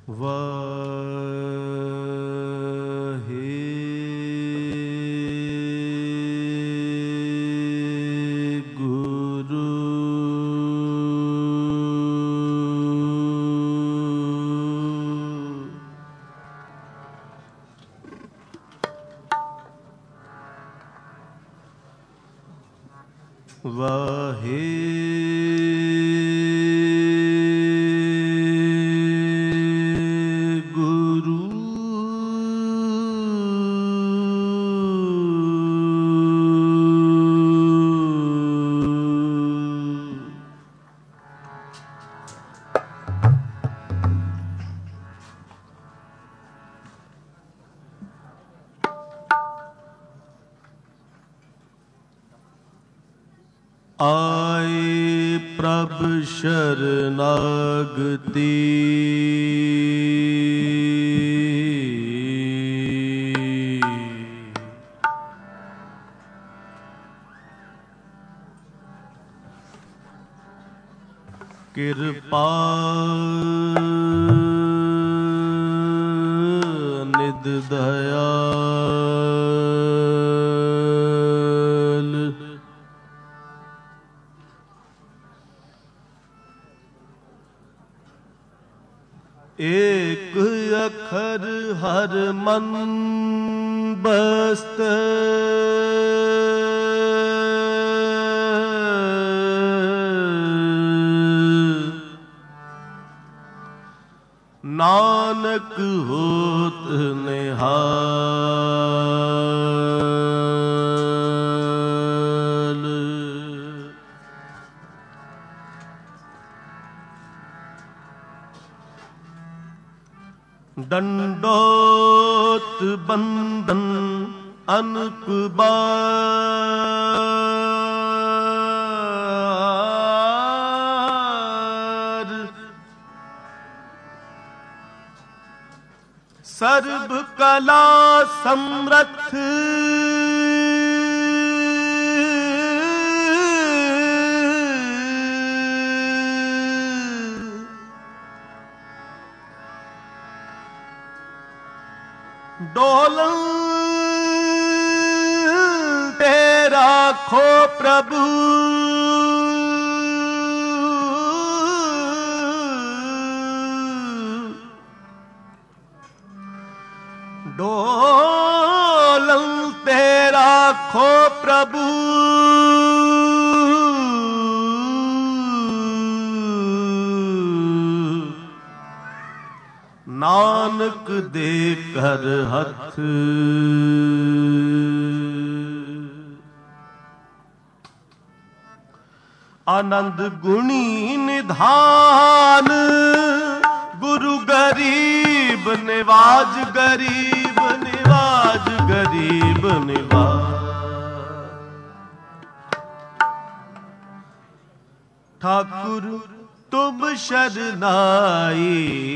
ਆਏ ਪ੍ਰਭ ਸ਼ਰਨਾਗਤੀ ਕਿਰਪਾ ਨਿਧ ਦਇਆਲ ਏਕ ਅੱਖਰ ਹਰ ਮਨ ਬਸਤ ਨਾਨਕ ਹੋਤ ਨਿਹਾਲ। ਦੰਡੋਤ ਬੰਦਨ ਅਨਕ ਬਾਰ ਸਰਬ ਕਲਾ ਸਮਰੱਥ ਡੋਲੰ ਤੇ ਰਾਖੋ ਪ੍ਰਭੂ ਡੋਲੰ ਤੇ ਰਾਖੋ ਪ੍ਰਭੂ ਨਾਨਕ ਦੇ ਕਰ ਹੱਥ। ਆਨੰਦ ਗੁਣੀ ਨਿਧਾਨ ਗੁਰੂ ਗਰੀਬ ਨਿਵਾਜ ਗਰੀਬ ਨਿਵਾਜ ਗਰੀਬ ਨਿਵਾਜ। ਠਾਕੁਰ ਤੁਮ ਸ਼ਰਨਾਈ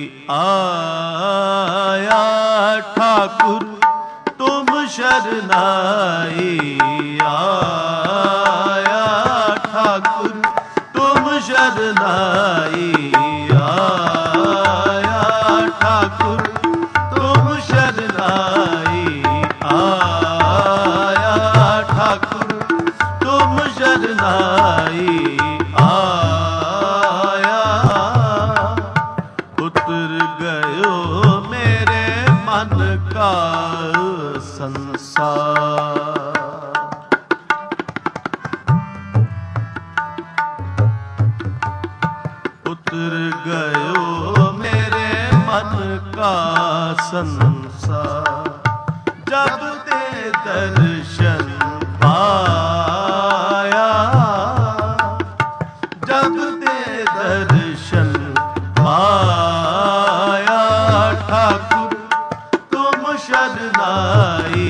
ਆਇਆ ਠਾਕੁਰ ਤੁਮ ਸ਼ਰਨਾਈ ਆਇਆ ਠਾਕੁਰ ਤੁਮ ਸ਼ਰਨਾਈ ਆਇਆ ਠਾਕੁਰ ਤੁਮ ਸ਼ਰਨਾਈ ਆਇਆ ਠਾਕੁਰ ਤੁਮ ਸ਼ਰਨਾਈ ਉਤਰ ਗਇਓ ਮੇਰੇ ਮਨ ਕਾ ਸੰਸਾਰ। ਜਬ ਤੇ ਦਰਸ਼ਨ ਪਾਇਆ ਜਬ ਤੇ ਦਰਸ਼ਨ ਪਾਇਆ ਠਾਕੁਰ ਤੁਮ ਸ਼ਰਨਾਈ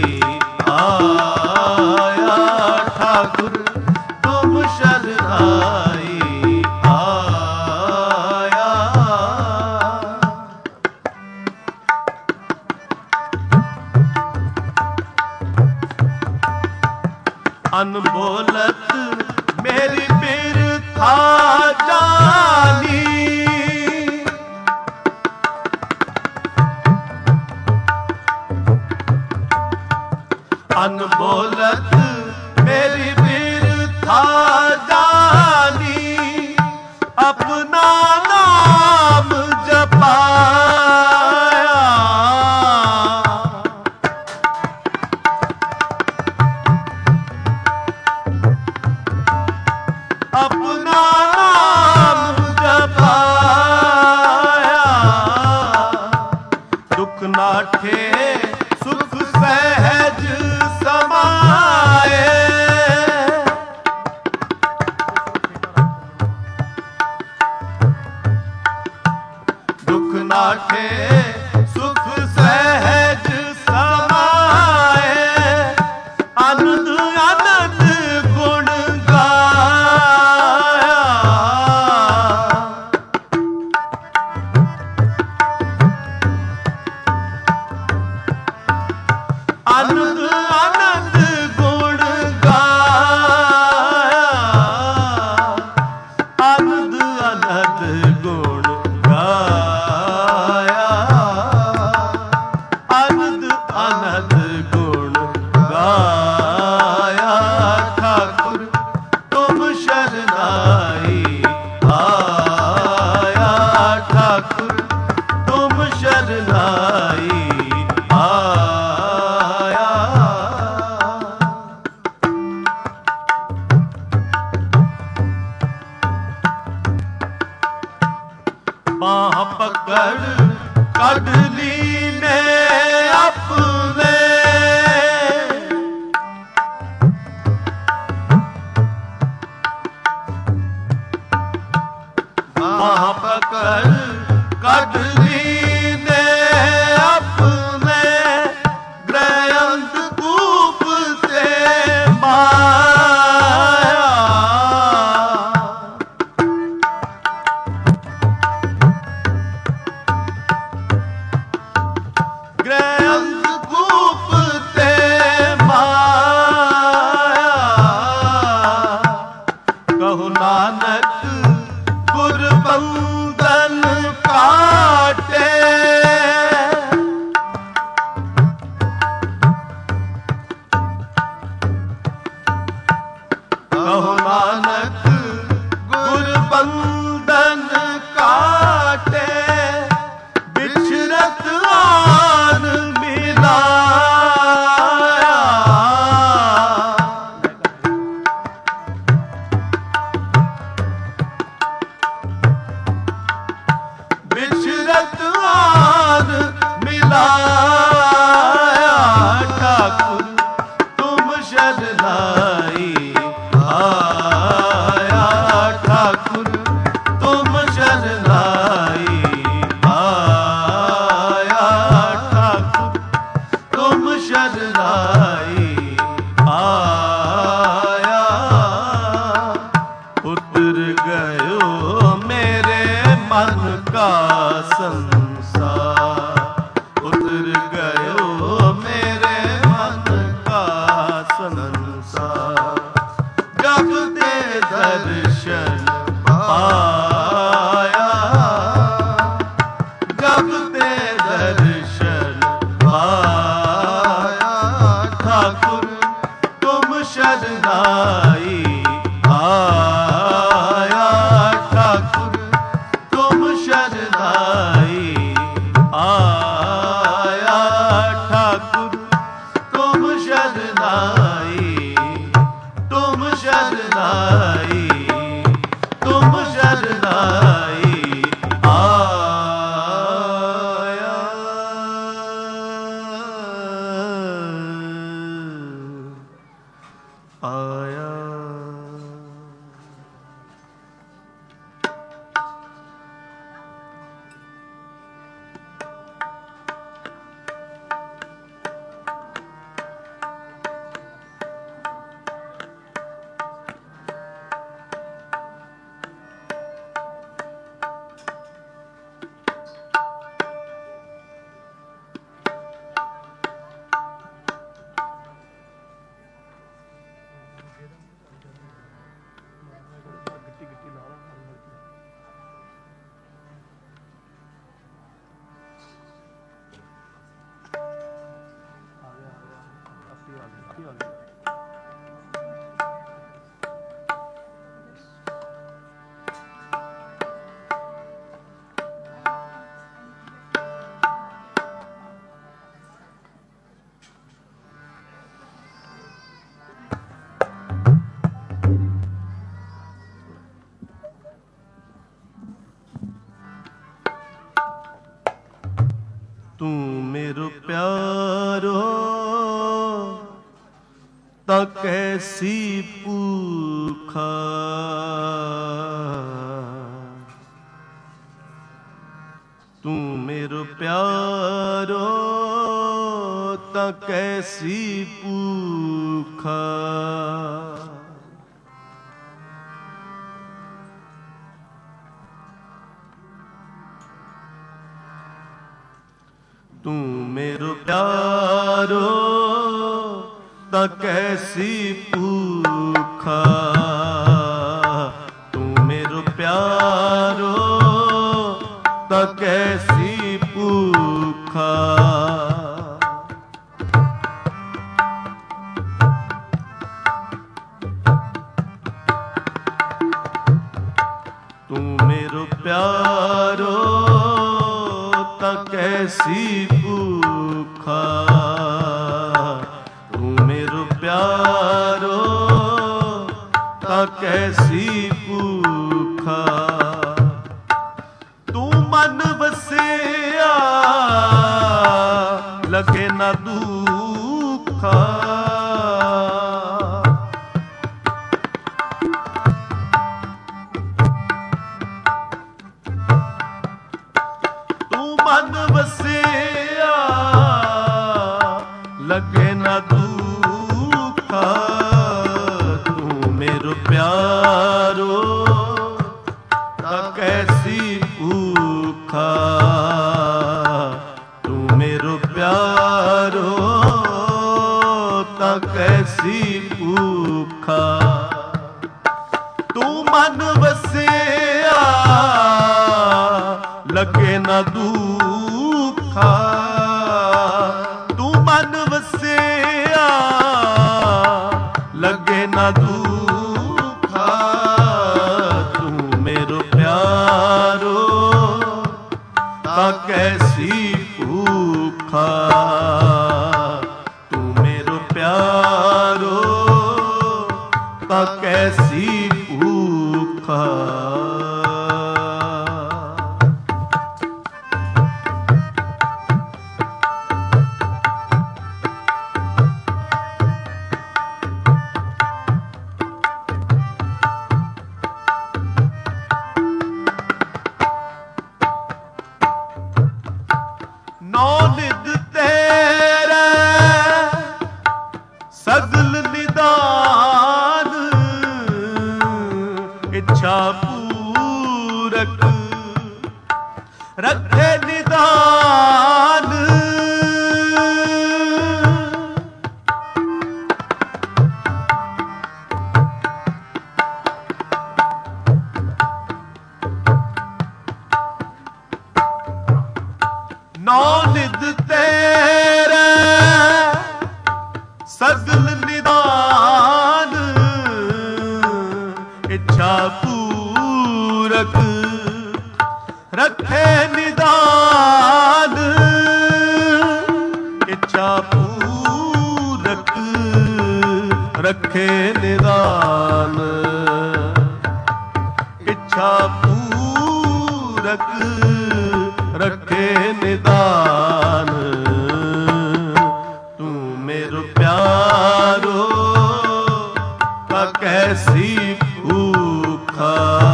ਆਇਆ ਠਾਕੁਰ ਤੁਮ ਸ਼ਰਨਾਈ ਆਇਆ। ਅਨਬੋਲਤ ਮੇਰੀ ਬਿਰਥਾ ਜਾਨੀ मन बोलत मेरी बिरथा जानी, अपना नाम जपाया। अपना नाम जपाया, दुख नाठे सुख सहज समाए। दुख नाठे सुख सहज समाए, आनंद आनंद गुण गाया। आनंद आनंद गुण गाया, आनंद आनंद गुण गाया, आनंद आनंद गुण गाया। ठाकुर तुम शरणाई आया, ठाकुर तुम शरणाई आया। बाह पकड़ कढ़ ली ने अपने, बाह पकड़ कढ़ ली ने अपने, ग्रह कूप से माया। ग्रहकूप ते माया, कहो नानक गुर बंधन काटे। कहो नानक गुर बंधन काटे, बिछरत आन मिलाया। बिछरत आन मिलाया, ठाकुर तुम शरणाई आया, ठाकुर तुम शरणाई आया, ठाकुर तुम शरणाई आया। उतर गयो मेरे मन का संसार, उतर गयो मेरे मन का संसार। जब ते दर्शन पाया, जब ते दर्शन पाया, ठाकुर तुम शरणाई आया, ठाकुर तुम शरणाई आया, ठाकुर तुम शरणाई, तुम शरणाई, तुम शरणाई आया। आया। तू मेरो प्यारो ता कैसी भूखा। तू मेरो प्यारो ता कैसी भूखा। तू मेरो प्यारो ता कैसी भूखा। तू मेरो प्यारो ता कैसी भूखा। तू मेरो प्यारो ता कैसी भूखा। तू मेरो प्यारो ता कैसी भूखा। तू मन बसिया लगे ना दुखा। मन बसिया लगे ना दुखा। तू मेरो प्यारो ता कैसी भूखा। तू मेरो प्यारो ता कैसी भूखा। तू मन बसिया लगे ना दुखा। तू मन बसिया लगे ना दुखा। तू मेरो प्यारो ता कैसी भूखा। तू मेरो प्यारो ता कैसी भूखा। नौ निध तेरे सगल निदान। इच्छा पूरक रखे निदान। नौ निध तेरे सगल निदान। इच्छा पूरक रखे निदान। इच्छा पूरक रखे निदान। इच्छा पूरक रखे निदान। तू मेरो प्यारो ता कैसी भूखा।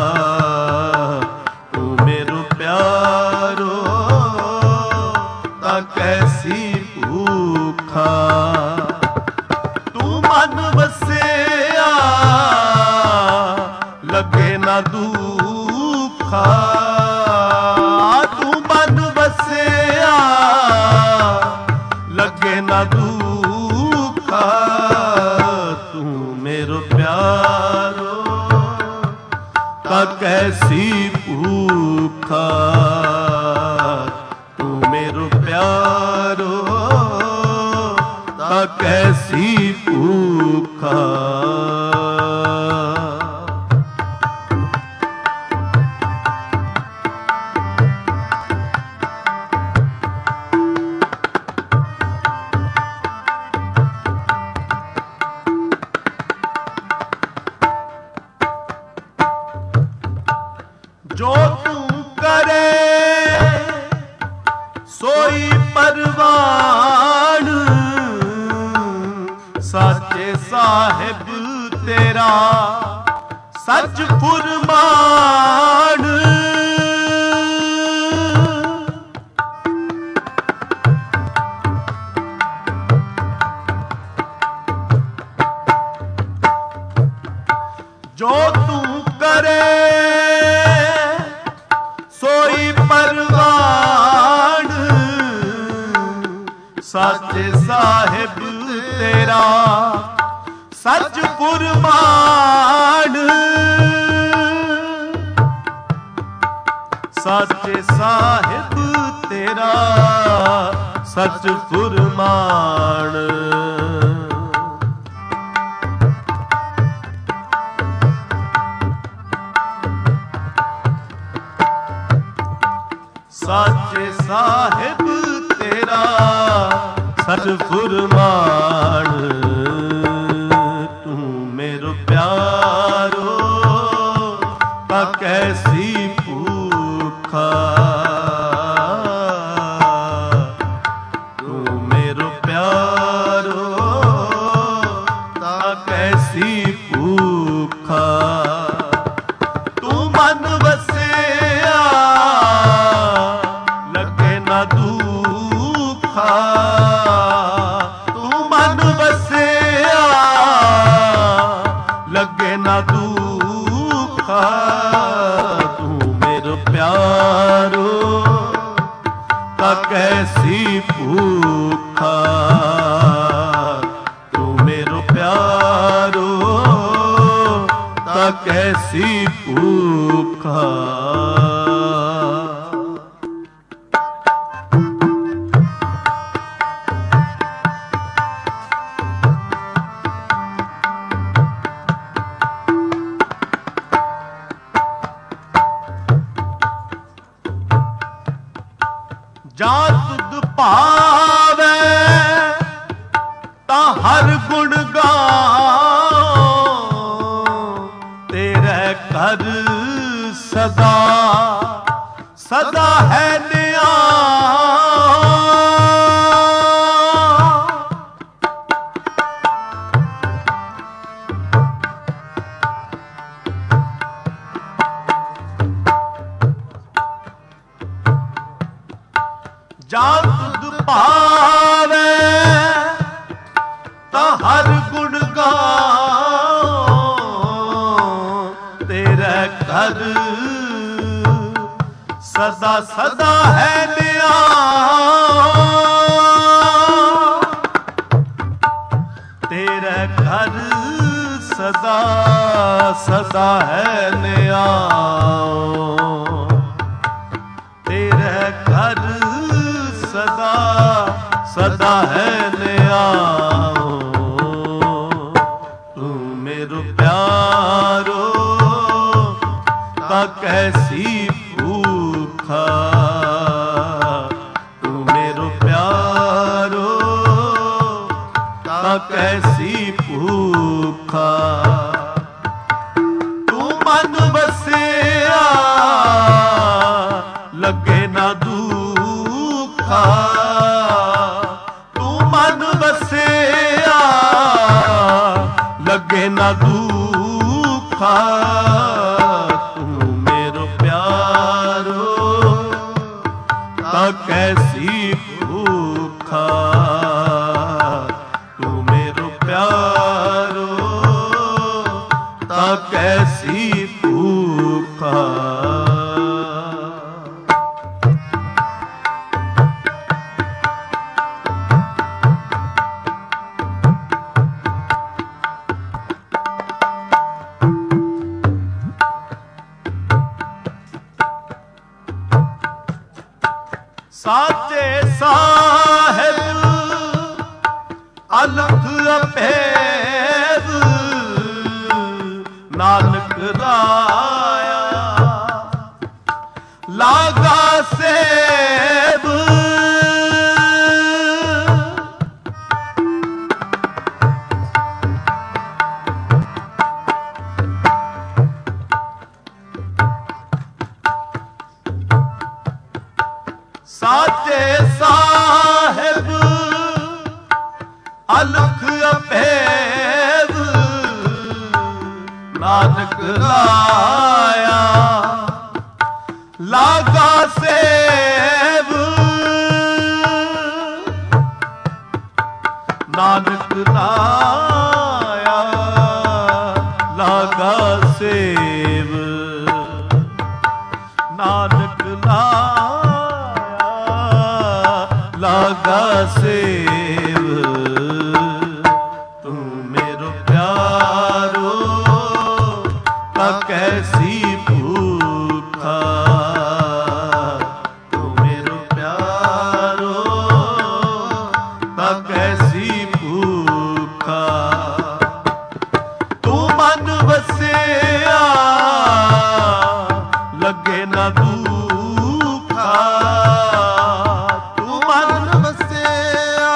तू मेरो प्यारो ता कैसी भूखा। तू मन बसिया लगे ना दुखा। लगे ना दुखा। तू मेरो प्यारो ता कैसी भूखा। तू मेरो प्यारो ता कैसी भूखा। जो तू करे सोई परवान साचे साहिब तेरा सच फुरमान जो तू करे सोई परवान साचे साहिब तेरा सच फुरमान साचे साहिब तेरा सच फुरमान साचे साहिब तेरा सच फुरमान तू मेरो प्यारो का कैसी भूखा तू मेरो प्यारो का कैसी भूखा तू मन वसिया लगे ना दुखा तू मन वसिया लगे ना दुखा तू मेरो प्यारो का कैसी भूखा तू मेरो प्यारो का कैसी भूखा जा तुद पावे ता हर गुण गाओ तेरे घर सदा सदा है न्याय जा तुद पावे ता हर गुण गाओ तेरे घर सदा सदा है न्याय तेरे घर सदा सदा है न्याय तेरे घर सदा सदा है न्याय तू मेरो प्यारो का कैसी भूखा तू मेरो प्यारो का कैसी भूखा तू मन वसिया लगे ना दुखा तू मन वसिया लगे ना दुखा तू मेरो प्यारो का कैसी भूखा तू मेरो प्यारो का कैसी भूखा साचे साहिब अलख अभेद नानक राया लागा सेब साचे सा ਸਾਹਿਬ ਅਲਖ ਅਭੇਦ ਨਾਨਕ ਲਾਇਆ ਲਾਗਾ ਸੇਵ ਨਾਨਕ ਲਾਇਆ ਲਾਗਾ ਸੇਵ ਨਾਨਕ ਲਾਇਆ ਲਾਗਾ ਸੇਵ ਤੂੰ ਮੇਰੋ ਪਿਆਰੋ ਤਾ ਕੈਸੀ ਭੂਖਾ ਤੂੰ ਮੇਰੋ ਪਿਆਰੋ ਤਾ ਕੈਸੀ ਭੂਖਾ ਤੂੰ ਮਨ ਵਸਿਆ ਲੱਗੇ ਨਾ ਦੁਖਾ ਤੂੰ ਮਨ ਵਸਿਆ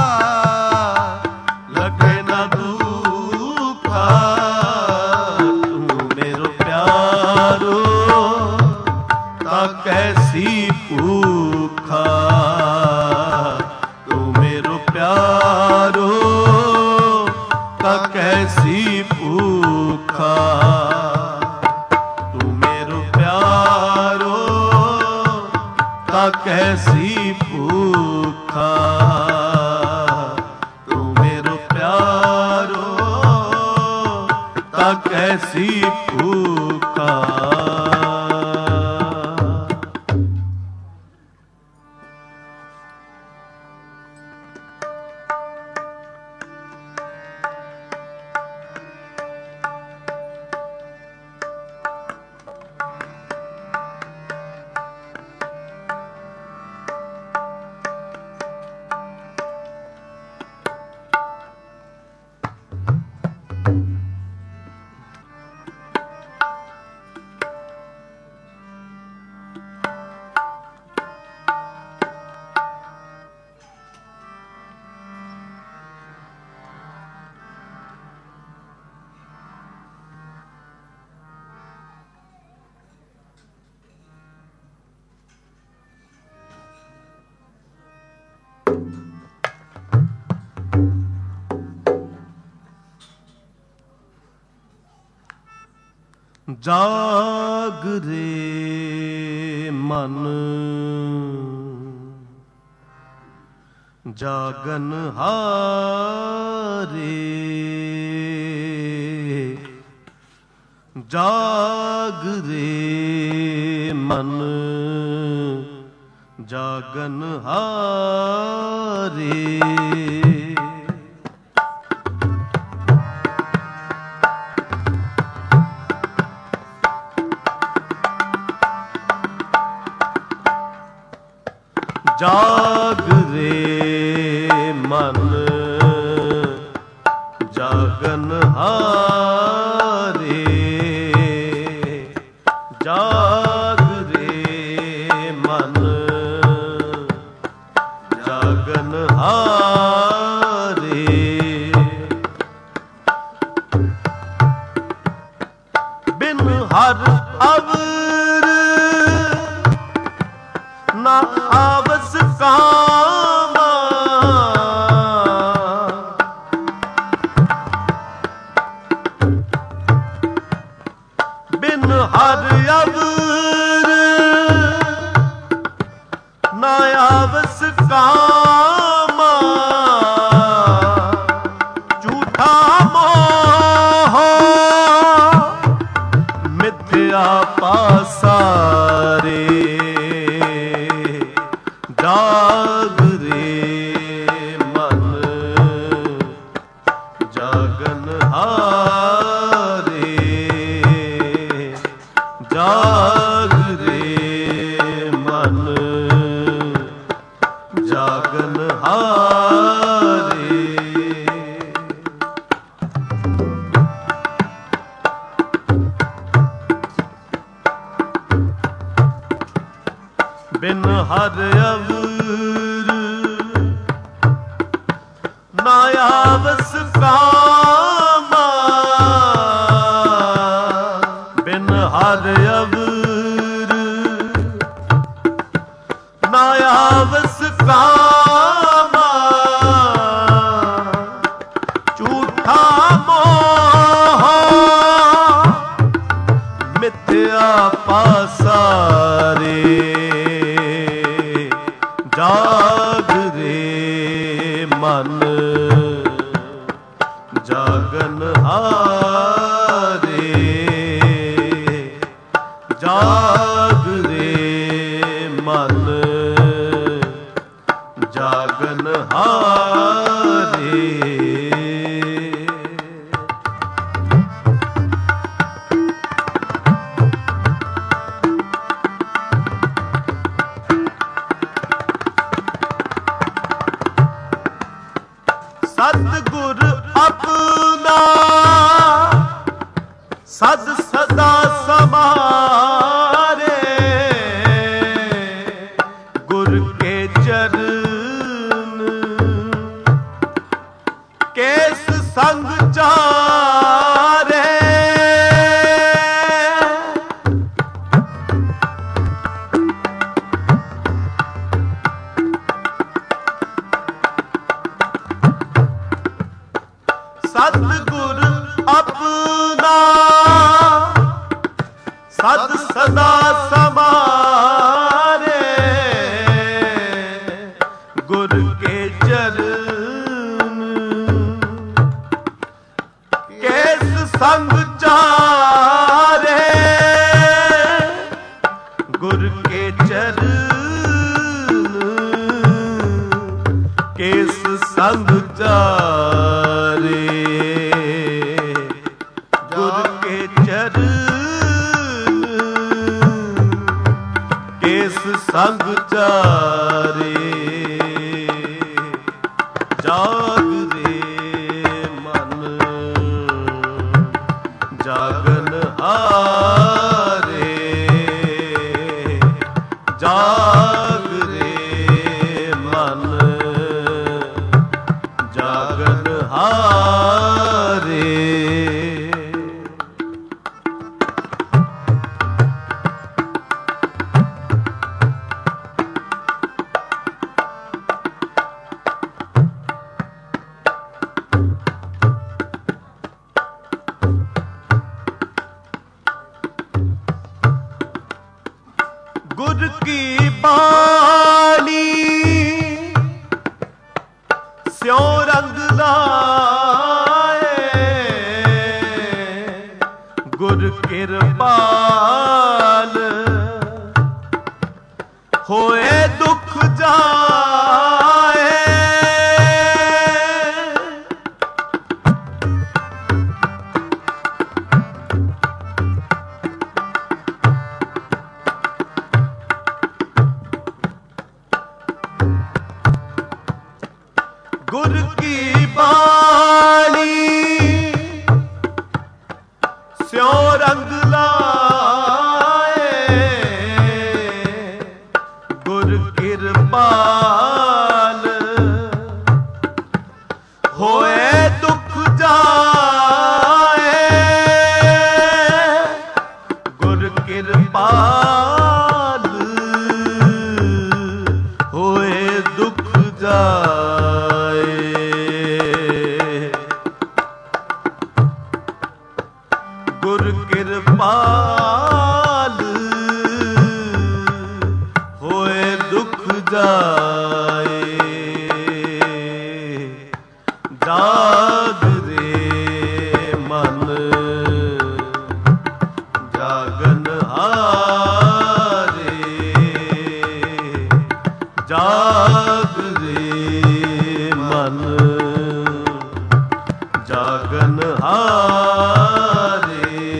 ਲੱਗੇ ਨਾ ਦੁਖਾ ਤੂੰ ਮੇਰੋ ਪਿਆਰੋ ਤਾ ਕੈਸੀ ਭੂਖਾ ਤੂੰ ਮੇਰੋ ਪਿਆਰੋ ਤਾ ਕੈਸੀ ਭੂਖਾ ਤੂੰ ਮੇਰੋ ਪਿਆਰੋ ਤਾ ਕੈਸੀ ਭੂਖਾ ਤੂੰ ਮੇਰੋ ਪਿਆਰੋ ਤਾ ਕੈਸੀ ਭੂਖਾ ਜਾਗ ਰੇ ਮਨ ਜਾਗਨ ਹਾਰੇ ਜਾਗ ਰੇ ਮਨ ਜਾਗਨ ਹਾਰੇ ਜਾਗ ਰੇ ਮਨ ਜਾਗਨ ਹਾਰੇ ਜਾਗ ਰੇ ਮਨ ਜਾਗਨ ਹਾਰੇ ਬਿਨ ਹਰ ਅਵਰ ਨਾ ਆਵਸ ਕਾਮਾ ਬਿਨ ਹਰ ਅਵਰ ਨਾ ਆਵਸ ਕਾਮਾ ਝੂਠਾ ਮੋਹ ਮਿਥਿਆ ਪਾਸਾਰੇ ਜਾਗ ਰੇ ਮਨ ਜਾਗਨ ਹਾਰੇ ਜਾਗ ਰੇ ਮਨ ਜਾਗਨ ਹਾਰੇ ਬਿਨ ਹਰ ਅਵਰ ਨਾ ਆਵਸ ਕਾਮਾ ਬਿਨ ਹਰ ਅਵਰ ਨਾ ਆਵਸ ਕਾਮਾ ਰੇ ਮਨ ਜਾਗਨ ਹਾਰੇ, ਜਾਗ ਰੇ ਮਨ ਜਾਗਨ ਹਾਰੇ। ਸਤਿਗੁਰ ਆਪਣਾ ਸਦ ਸਦਾ ਸਮਾਰੇ, ਗੁਰ ਕੇ ਚਰਨ ਕੇਸ ਸੰਗ ਚਾਰੇ। ਸਤਿਗੁਰ ਆਪਣਾ ਸਦ ਸਦਾ ਸਮਾਰੇ, ਗੁਰ ਕੇ ਚਰਨ ਕੇਸ ਸੰਗ ਚਾਰੇ, ਗੁਰ ਕੇ ਚਰਨ ਕੇਸ ਸੰਗ ਚਾਰੇ, ਗੁਰ ਕੇ ਚਰਨ ਕੇਸ ਸੰਗ ਚਾਰੇ। ਜਾਗ ਰੇ ਮਨ ਜਾਗਨ ਹਾਰੇ, ਜਾਗ ਰੇ ਮਨ ਜਾਗਨ ਹਾਰੇ। ਗੁਰ ਕੀ ਬਾਣੀ ਸਿਉ ਰੰਗ ਲਾਏ, ਗੁਰ ਕਿਰਪਾਲ ਹੋਏ ਦੁਖ ਜਾਏ। ਗੁਰ ਕੀ ਬਾਣੀ ਸਿਉ ਰੰਗ ਲਾਏ, ਗੁਰ ਕਿਰਪਾਲ ਹੋਏ ਦੁਖ ਜਾਏ, ਗੁਰ ਕਿਰਪਾਲ ਹੋਏ ਦੁਖ ਜਾਏ। ਗੁਰ ਕਿਰਪਾਲ ਹੋਏ ਦੁਖ ਜਾਏ। ਜਾਗ ਰੇ ਮਨ ਜਾਗਨ ਹਾਰੇ, ਜਾਗ ਰੇ ਮਨ ਜਾਗਨ ਹਾਰੇ।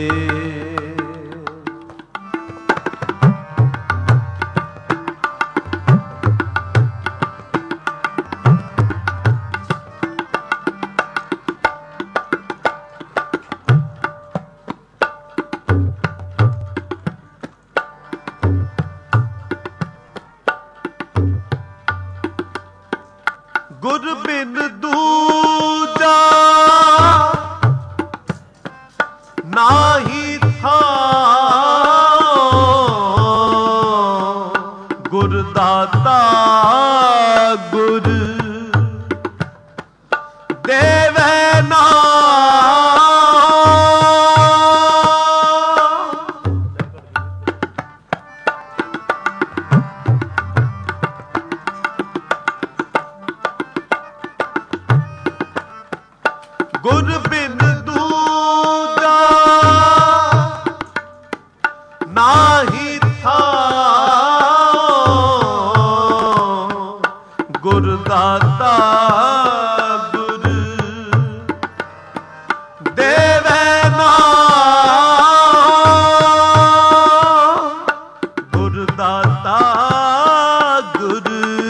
ਗੁਰ ਬਿਨ ਦੂਜਾ ਨਾਹੀ ਥਾਂ, ਗੁਰ ਦਾਤਾ ਗੁਰ ਦੇਵੈ ਨਾਮ। ਗੁਰ ਬਿਨ ਦੂਜਾ ਨਾਹੀ ਥਾਉ, ਗੁਰ ਦਾਤਾ ਗੁਰ ਦੇਵੈ ਨਾਉ, ਗੁਰ ਦਾਤਾ ਗੁਰ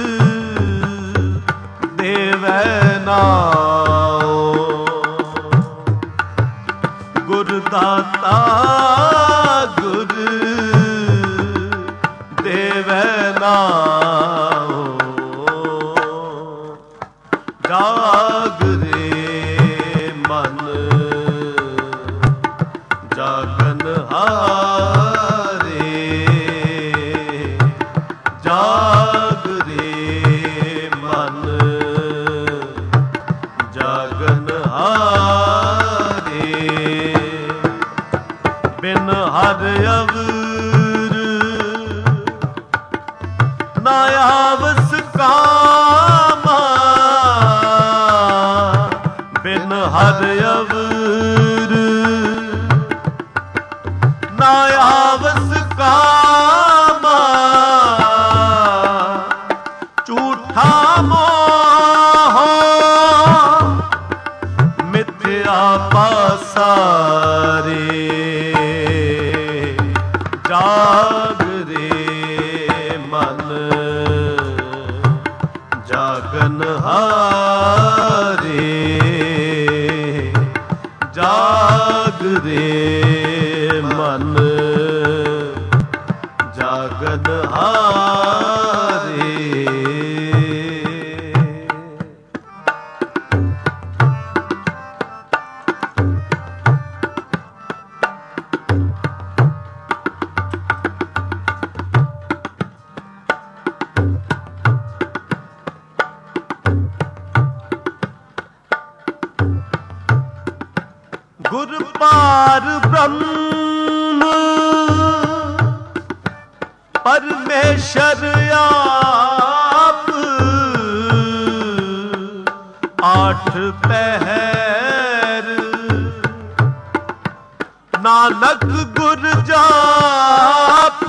ਦੇਵੈ ਨਾਉ, ਗੁਰ ਦਾਤਾ ਗੁਰ ਦੇਵੈ ਨਾਉ। ਜਾਗਰੇ ਮਨ ਜਾਗਨ ਹਾਰੇ, ਜਾਗਰੇ ਮਨ ਜਾਗਨ ਹਾਰੇ, ਬਿਨ ਹਰ ਅਵਰ ਨਾ ਆਵਸ ਕਾਮਾ, ਬਿਨ ਹਰ ਅਵਰ ਨਾ ਆਵਸ ਕਾਮਾ, ਝੂਠਾ ਮੋਹ ਮਿਥਿਆ ਪਾਸਾਰੇ, ਜਾਗਰੇ ਮਨ ਜਾਗਨ ਹਾਰੇ, ਜਾਗਰੇ ਮਨ ਜਾਗਨ ਹਾਰੇ। ਗੁਰ ਪਾਰ ਬ੍ਰਹਮ ਪਰਮੇਸ਼ਰ ਆਪ, ਆਠ ਪਹਿਰ ਨਾਨਕ ਗੁਰ ਜਾਪ,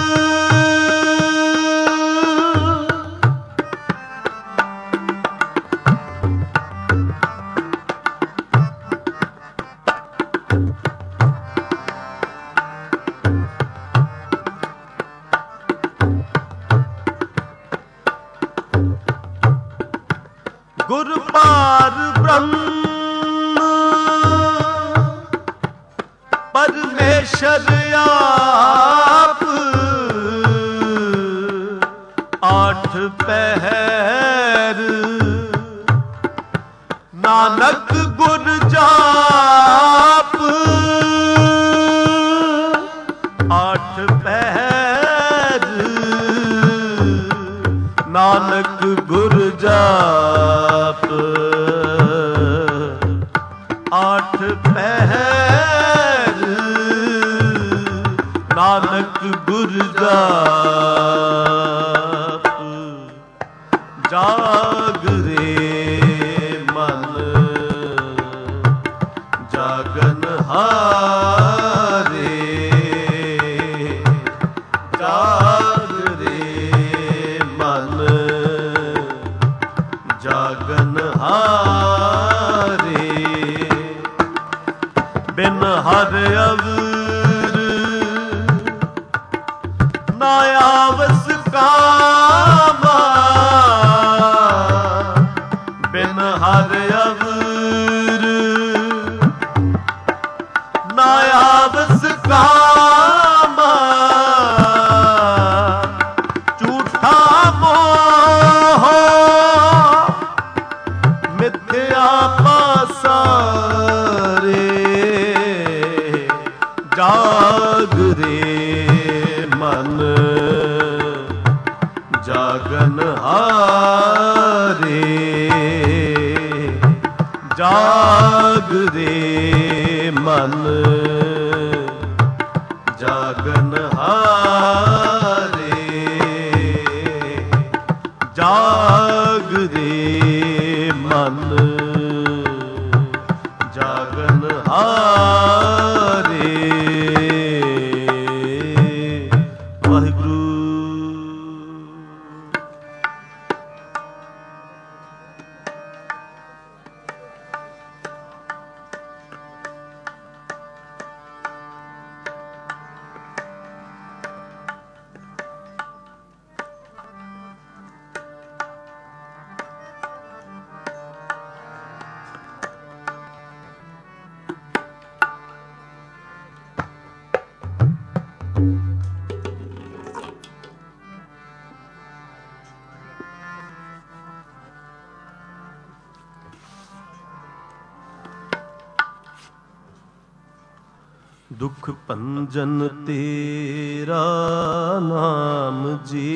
ਗੁਰ ਪਾਰ ਬ੍ਰਹਮ ਪਰਮੇਸ਼ਰ ਆਪ, ਆਠ ਪਹਿਰ ਨਾਨਕ ਗੁਰ ਜਾਪ, ਆਠ ਪਹਿਰ ਨਾਨਕ ਗੁਰ ਜਾਪ, ਆਠ ਪਹਿਰ ਨਾਨਕ ਗੁਰ ਜਾਪ। ਜਾਗਰੇ ਮਨ ਜਾਗਨ ਹਾਰੇ, ਜਾਗਰੇ ਮਨ ਜਾਗਨ ਹਾਰੇ, ਬਿਨ ਹਰ ਅਵਰ ਨਾ ਆਵਸ ਕਾਮਾ, ਬਿਨ ਹਰ ਅਵਰ ਨਾ ਆਵਸ ਕਾਮਾ, ਝੂਠਾ ਮੋਹ ਮਿਥਿਆ ਪਾਸਾਰੇ, ਜਾਗਰੇ ਮਨ ਜਾਗਨ ਹਾਰੇ, ਜਾਗਰੇ ਮਨ ਜਾਗਨ ਹਾਰੇ, ਜਾਗਰੇ ਮਨ दुख भंजन तेरा नाम जी,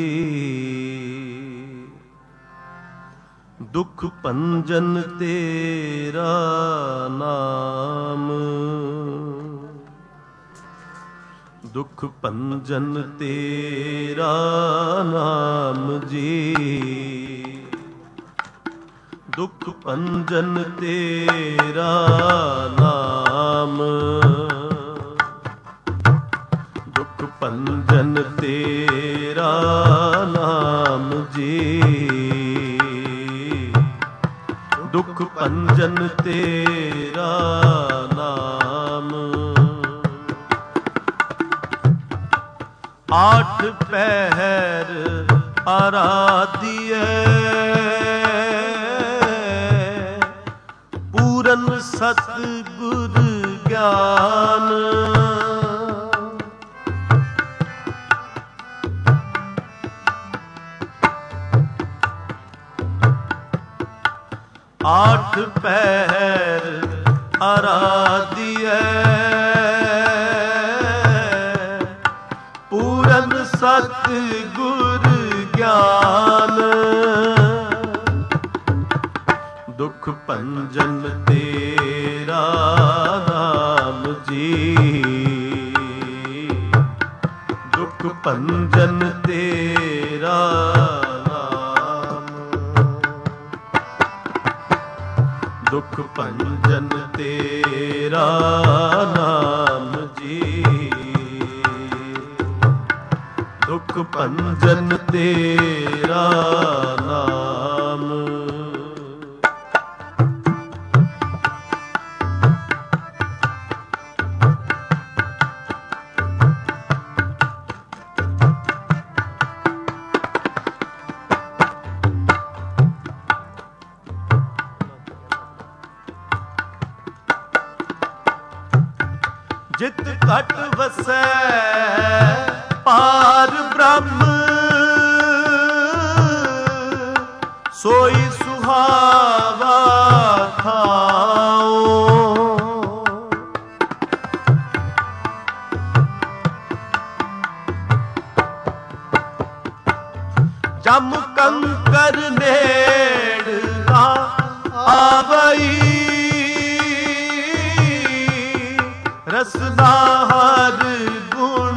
दुख भंजन तेरा नाम, दुख भंजन तेरा नाम जी, दुख भंजन तेरा नाम, दुख भंजन तेरा नाम जी, दुख भंजन तेरा नाम। आठ पहर आराधिए पूरन सतगुर ज्ञान, आठ पहर आराधिए पूरन सतगुर ज्ञान, दुख भंजन तेरा नाम जी, दुख भंजन तेरा नाम, दुख भंजन तेरा नाम जी, दुख भंजन तेरा नाम। जित घट वसै पार ब्रह्म, सोई सुहावा खाओ, जम कंकर नेड़ ना आवई, रसना हर गुण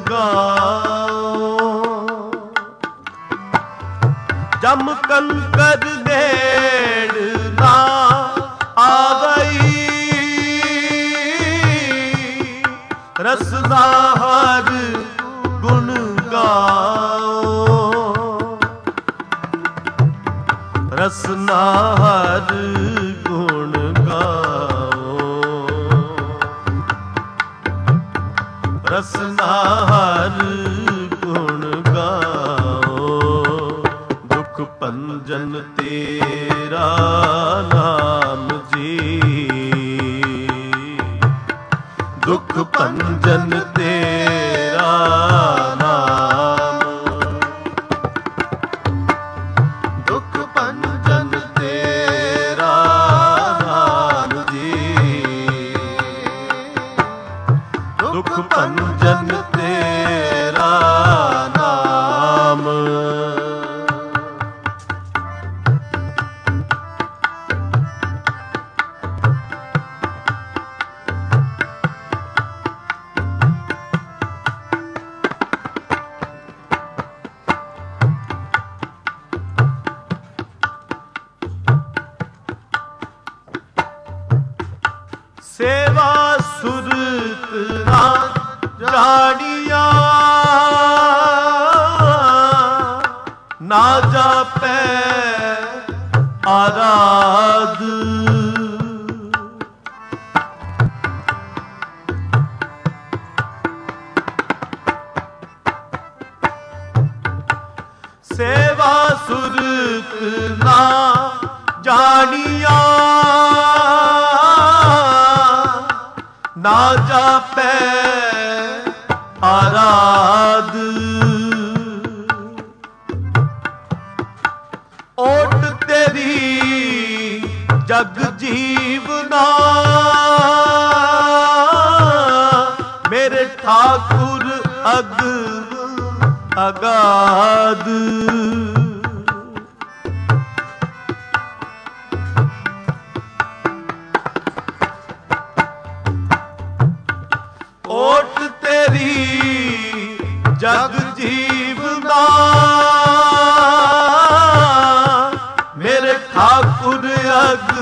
गाओ, जम कंकर नेड़ ना आवई, रसना हर गुण गाओ, रसना हर गुण गाओ, रसना हर गुण गाओ, दुख भंजन तेरा नाम जी, दुख भंजन तेरा नाम, दुख भंजन तेरा नाम जी, दुख भंजन तेरा नाम। सेवा सुरत ना जानिया, ना जापै आराध, सेवा सुरत ना जानिया, ना जापै आराध, ओट तेरी जग जीवना, ठाकुर अग अगाध। ओट तेरी जग जीवना मेरे ठाकुर अग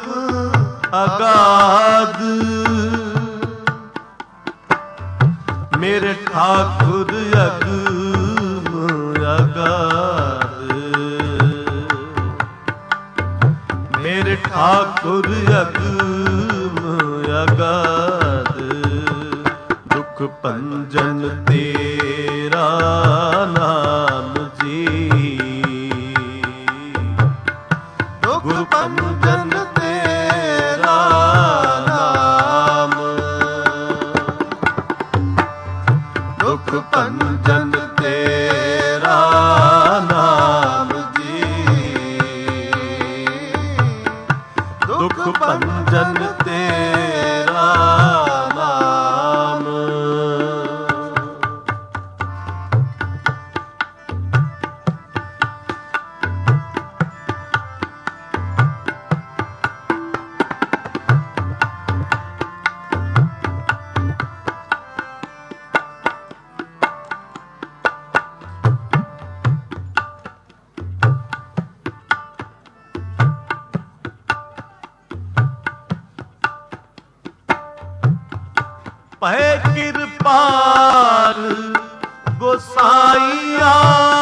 अगाध। मेरे ठाकुर अग अगाध। मेरे ठाकुर अग अगाध। दुख भंजन तेरा नाम जी। दुख भंजन तेरा नाम। दुख भंजन तेरा नाम जी। दुख भंजन तेरा नाम। पै किरपाल गोसाइया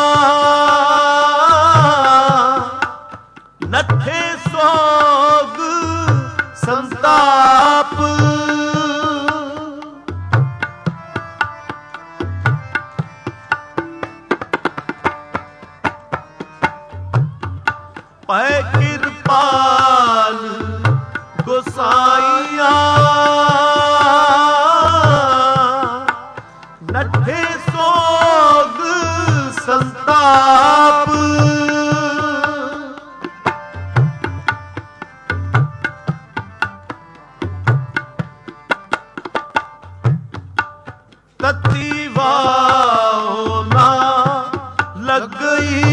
नथे सोग संताप। पै किरपाल गोसाइया नठे सोग संताप। तती वाओ ना लग गई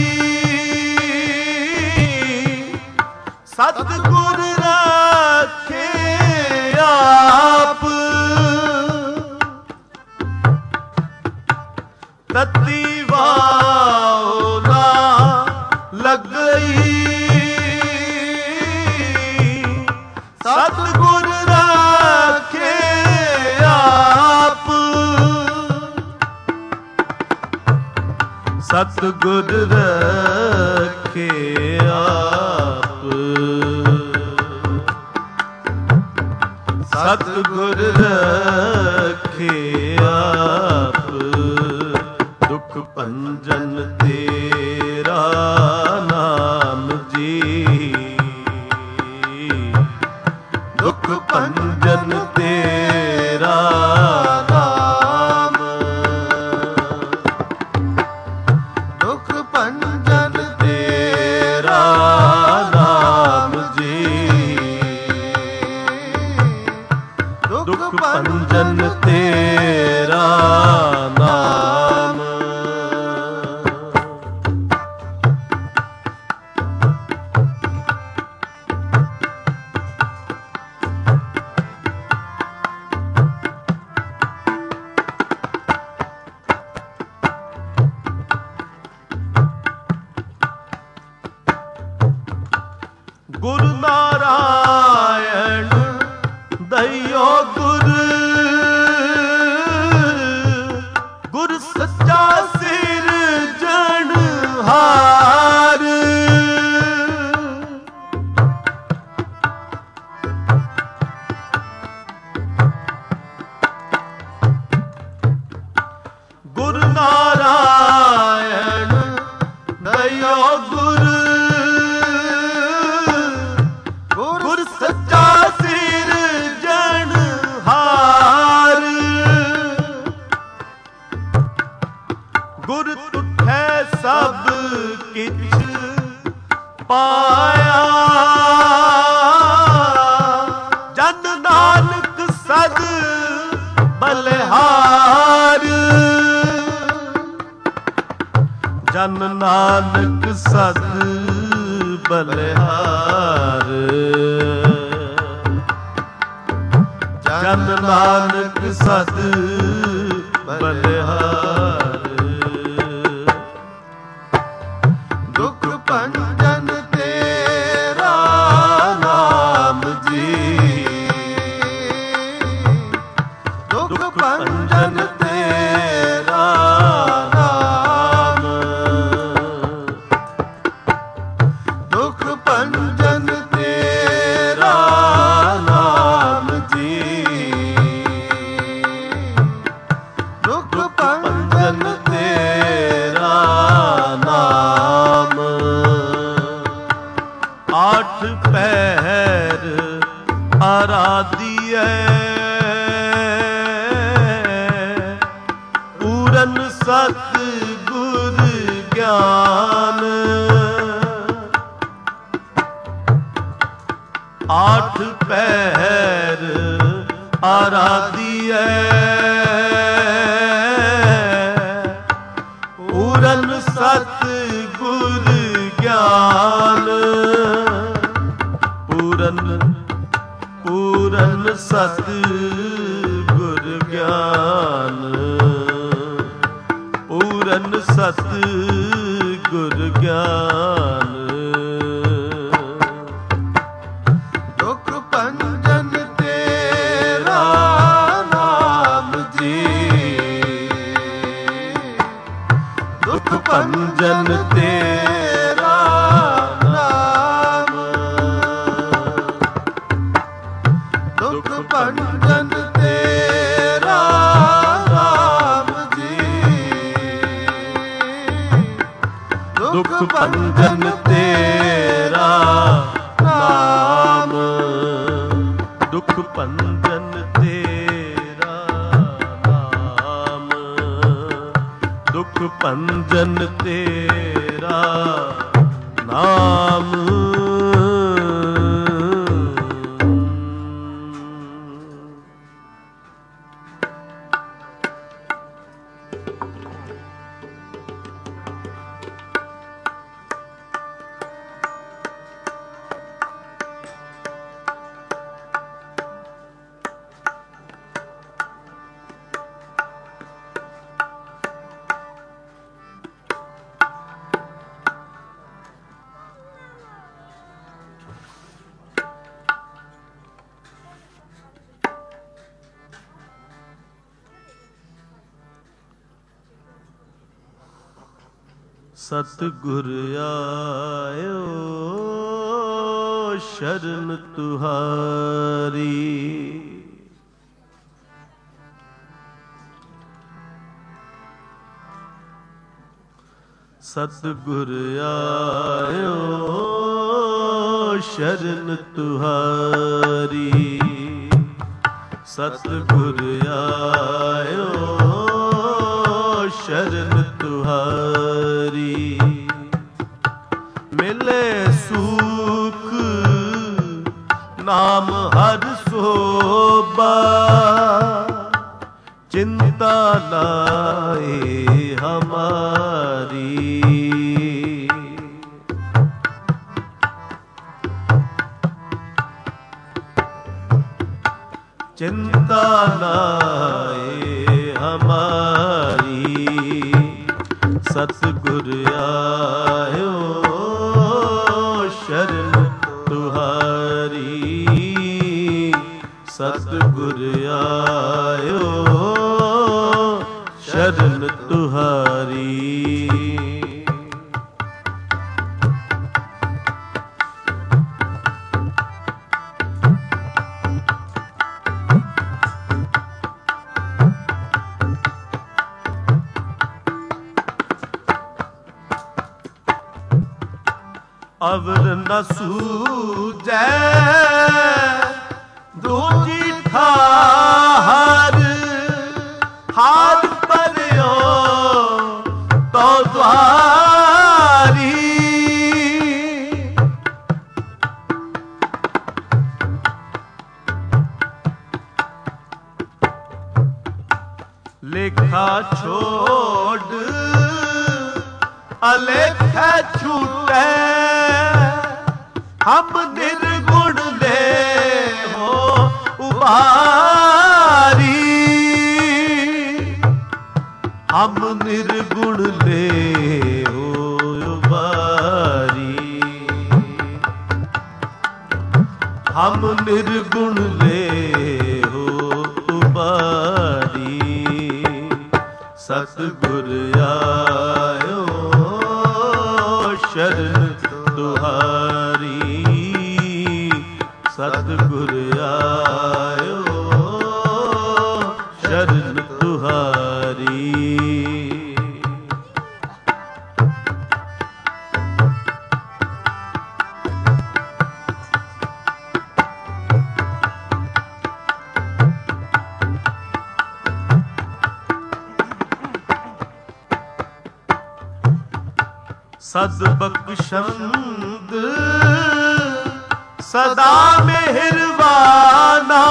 सतगुर रखे आप। तती वाओ ना लग गई सतगुर रखे आप। सतगुर रखे आप। सतगुर रखे आप। दुख भंजन तेरा नाम जी। दुख भंजन तेरा नाम। दुख भंजन तेरा नाम जी। दुख भंजन तेरा नाम। गुरु नारायण दइयो गुर। गुर सच्चा सिरजनहार। गुरु नारायण दइयो गुर। गुर सच्चा सिरजनहार। गुर तुठै सब किछ पाया। जन नानक सद बलिहार। ਜਨ ਨਾਨਕ ਸਦ ਬਲਿਹਾਰ, ਜਨ ਨਾਨਕ ਸਦ ਬਲਿਹਾਰ। ਦੁਖ ਭੰਜਨ ਤੇਰਾ ਨਾਮ ਜੀ, ਦੁਖ ਭੰਜਨ ਤੇਰਾ ਨਾਮ, ਦੁਖ ਭੰਜਨ ਤੇਰਾ ਨਾਮ ਜੀ, ਦੁਖ ਭੰਜਨ ਤੇਰਾ ਨਾਮ। ਆਠ ਪਹਿਰ ਆਰਾਧੀਐ, ਪੂਰਨ ਸਤ ਗੁਰ ਗਿਆਨ। ਆਠ ਪਹਿਰ ਆਰਾਧੀਐ, ਪੂਰਨ ਸਤ ਗੁਰ ਗਿਆਨ। ਪੂਰਨ ਸਤ ਗੁਰ ਗਿਆਨ, ਪੂਰਨ ਸਤ ਗੁਰ ਗਿਆਨ। ਦੁਖ ਭੰਜਨ ਤੇਰਾ ਨਾਮ ਜੀ, ਦੁਖ ਭੰਜਨ ਤੇਰਾ ਨਾਮ, ਦੁਖ ਭੰਜਨ ਤੇਰਾ ਨਾਮ ਜੀ, ਦੁਖ ਭੰਜਨ ਤੇਰਾ ਨਾਮ, ਦੁਖ ਭੰਜਨ ਤੇਰਾ ਨਾਮ, ਦੁਖ ਭੰਜਨ ਤੇਰਾ ਨਾਮ। ਸਤਿਗੁਰ ਆਇਓ ਸ਼ਰਨ ਤੁਹਾਰੀ, ਸਤਿਗੁਰ ਆਇਓ ਸ਼ਰਨ ਤੁਹਾਰੀ, ਸਤਿਗੁਰ ਆਇਓ ਸ਼ਰਨ ਤੁਹਾਰੀ। ਮਿਲੇ ਸੁਖ ਨਾਮ ਹਰ ਸੋਭਾ, ਚਿੰਤਾ ਲਾਏ ਹਮਾਰੀ। चिंता लाए हमारी, सतगुर आयो शरण तुहारी, सतगुर आयो शरण तुहारी। अवर न सूझै दूजी ठार, हाथ परियो तो द्वारी। लेखा छोड़ अलेखे छूटे हम निर्गुण ले हो उबारी, हम निर्गुण ले हो उबारी, हम निर्गुण ले हो उबारी। सतगुर आयो शरण तुहारी, सतगुर आयो शरण तुहारी। सदबख्शंद सदा मेहरबाना,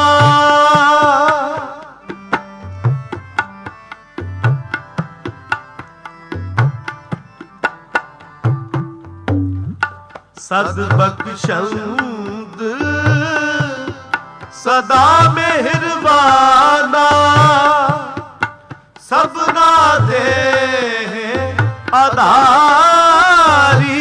सदबख्शंद सदा मेहरबाना, सबना दे आधारी,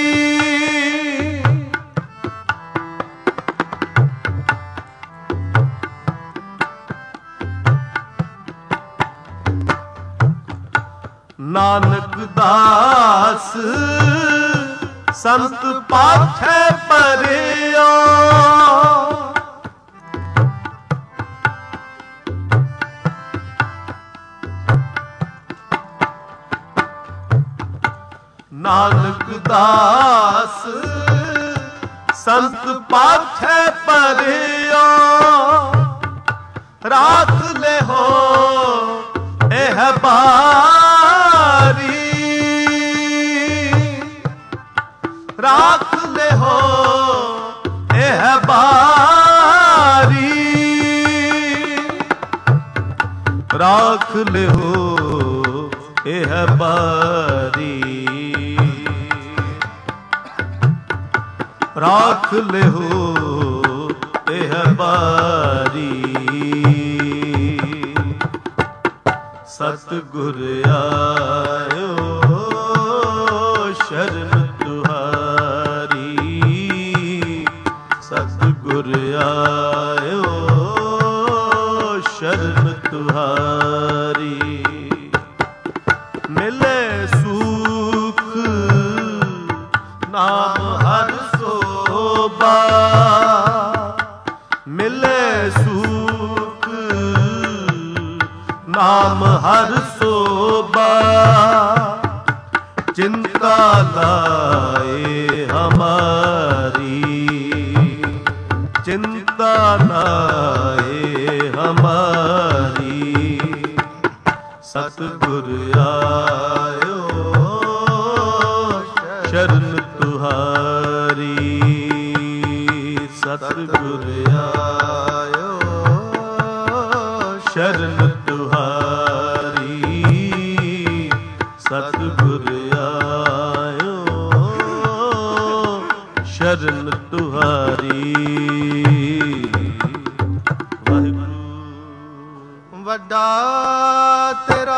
नानक दास संत पाछे परियो, नानक दास संत पाछे परियो, राख ले हो एह बारी, राख ले हो एह बारी, राख ले हो एह बारी, राख ले हो एह बारी। सतगुर आयो शरण तुहारी, सतगुर आयो शरण तुहारी। मिले सुख नाम हर सोबा, मिले सुख नाम हर सोबा, चिंता लाए हमारी, चिंता लाए हमारी। सतगुर आयो शरण तुहारी, सतगुर आयो शरण तुहारी, सतगुर आयो शरण तुहारी। वाहिगुरू। वड्डा तेरा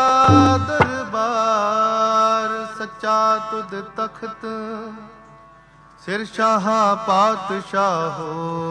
दरबार, सच्चा तुद तख्त, सिर शाहा पातशाहो,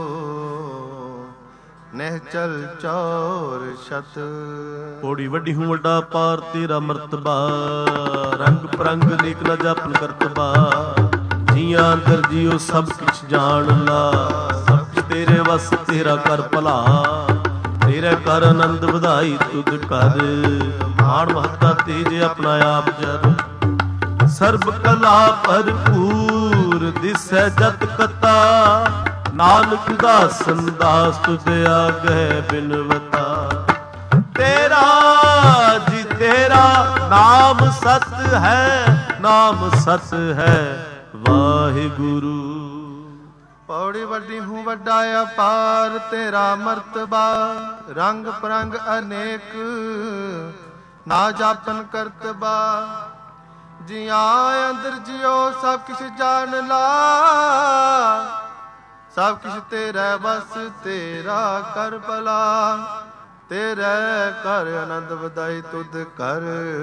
ਨਿਹਚਲ ਚੌਰ ਛਤ। ਪੌੜੀ ਵੱਡੀ ਹੂੰ ਵੱਡਾ ਪਾਰ ਤੇਰਾ ਮਰਤਬਾ, ਰੰਗ ਪ੍ਰੰਗ ਨੀਕ ਨਾ ਜਾਪਨ ਕਰਤਬਾ, ਜੀਆਂ ਅੰਦਰ ਜੀਓ ਸਭ ਕੁਛ ਜਾਣ ਲਾ, ਸਭ ਕੁਛ ਤੇਰੇ ਵਸ ਤੇਰਾ ਕਰ ਭਲਾ, ਤੇਰੇ ਕਰ ਆਨੰਦ ਵਧਾਈ ਤੁਧ ਕਰ, ਮਾਣ ਮਹੱਤਾ ਤੇਜ ਆਪਣਾ ਆਪ ਜਰ, ਸਰਬ ਕਲਾ ਭਰਪੂਰ ਦਿਸੈ ਜਤ ਕਤਾ, नानक दासन दास तुझ आगे बिनवता। तेरा जी तेरा नाम सत है, नाम सत है वाहिगुरु। पौड़ी वड्डी हूँ वड्डा अपार तेरा मर्तबा, रंग परंग अनेक ना जापन करतबा, ਜੀਆਂ ਅੰਦਰ ਜਿਉ ਸਭ ਕਿਛ ਜਾਣ ਲਾ, ਸਭ ਕਿਛ ਤੇਰਾ ਬਸ ਤੇਰਾ ਕਰ ਭਲਾ, ਤੇਰੇ ਕਰ ਆਨੰਦ ਵਧਾਈ ਤੁਧ ਕਰ।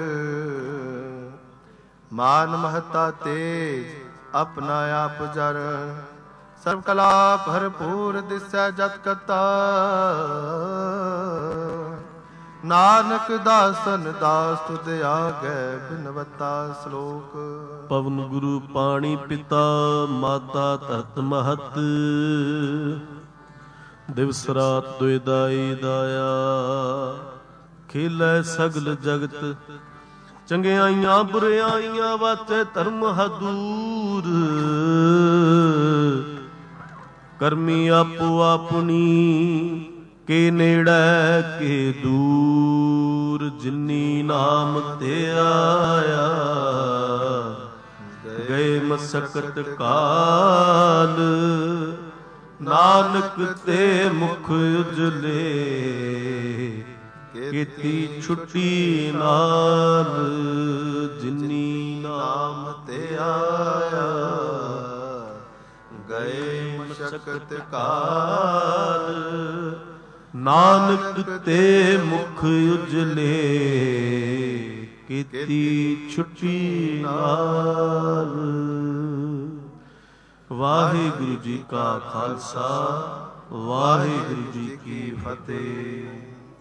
ਮਾਨ ਮਹਤਾ ਤੇਜ ਆਪਣਾ ਆਪ ਜਰ, ਸਰਬ ਕਲਾ ਭਰਪੂਰ ਦਿਸੈ ਜਤ ਕਤਾ। ਨਾਨਕ ਦਾਸਨ ਦਾਸ ਤੁਧ ਆਗੈ ਬਿਨਵਤਾ ਸ਼ਲੋਕ। ਪਵਨ ਗੁਰੂ ਪਾਣੀ ਪਿਤਾ ਮਾਤਾ ਧਰਤ ਮਹਤ, ਦਿਵਸ ਰਾਤ ਦੁਇਦਾਈ ਦਾਇਆ, ਖੇਲੈ ਸਗਲ ਜਗਤ ਚੰਗਿਆਈਆਂ ਬੁਰਿਆਈਆਂ, ਵਾਚੈ ਧਰਮ ਹਦੂਰ। ਕਰਮੀ ਆਪੋ ਆਪਣੀ, ਕੇ ਨੇੜੇ ਕੇ ਦੂਰ। ਜਿਨੀ ਨਾਮ ਤੇ ਆਇਆ, ਗਏ ਮਸਕਤ ਕਾਲ। ਨਾਨਕ ਤੇ ਮੁਖ ਉਜਲੇ, ਕੀਤੀ ਛੁੱਟੀ ਨਾਲ। ਜਿਨੀ ਨਾਮ ਤੇ ਆਇਆ, ਗਏ ਮਸਕਤ ਕਾਲ। ਨਾਨਕ ਤੇ ਮੁਖ ਉਜਲੇ, ਕੀਤੀ ਛੁੱਟੀ ਨਾਲ। ਵਾਹਿਗੁਰੂ ਜੀ ਕਾ ਖਾਲਸਾ, ਵਾਹਿਗੁਰੂ ਜੀ ਕੀ ਫਤਿਹ।